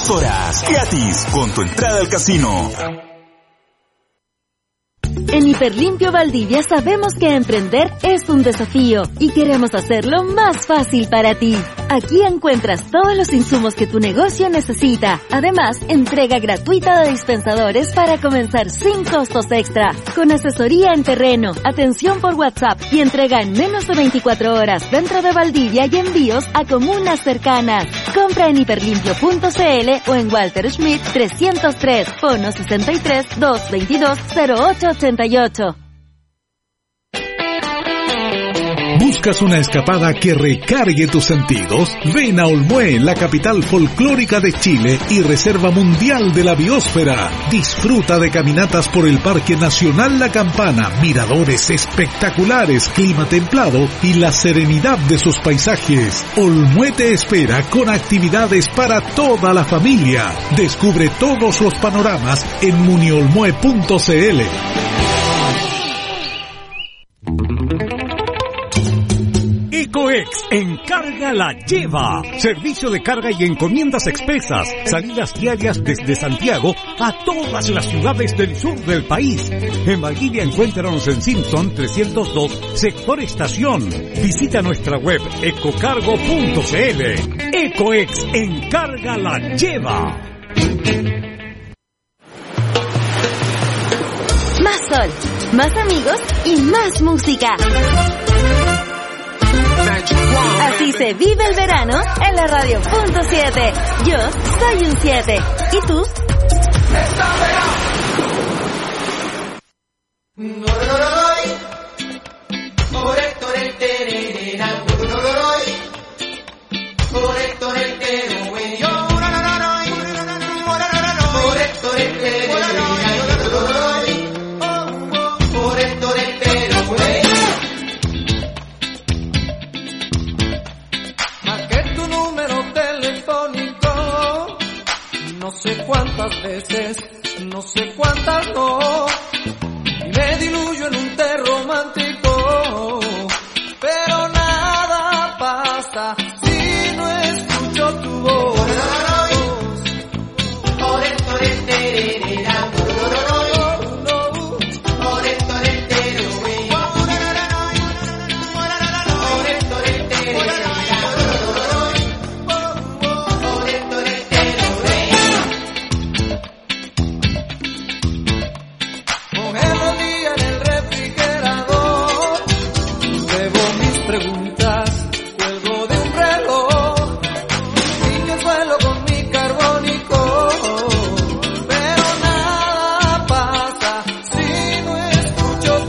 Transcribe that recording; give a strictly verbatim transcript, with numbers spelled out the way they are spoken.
Horas gratis con tu entrada al casino. En Hiperlimpio Valdivia sabemos que emprender es un desafío y queremos hacerlo más fácil para ti. Aquí encuentras todos los insumos que tu negocio necesita. Además, entrega gratuita de dispensadores para comenzar sin costos extra. Con asesoría en terreno, atención por WhatsApp y entrega en menos de veinticuatro horas dentro de Valdivia y envíos a comunas cercanas. Compra en hiperlimpio punto c l o en Walter Schmidt trescientos tres, fono sesenta y tres, doscientos veintidós, cero ocho ochenta y ocho. ¿Buscas una escapada que recargue tus sentidos? Ven a Olmué, la capital folclórica de Chile y reserva mundial de la biosfera. Disfruta de caminatas por el Parque Nacional La Campana, miradores espectaculares, clima templado y la serenidad de sus paisajes. Olmué te espera con actividades para toda la familia. Descubre todos los panoramas en muniolmue punto c l. Ecoex encarga la lleva. Servicio de carga y encomiendas expresas. Salidas diarias desde Santiago a todas las ciudades del sur del país. En Valdivia encuéntranos en Simpson trescientos dos, sector estación. Visita nuestra web ecocargo punto c l. Ecoex encarga la lleva. Más sol, más amigos y más música. Así se vive el verano en la radio punto siete. Yo soy un siete. ¿Y tú? No sé cuántas veces, no sé cuántas no, y me diluyo en un té romántico.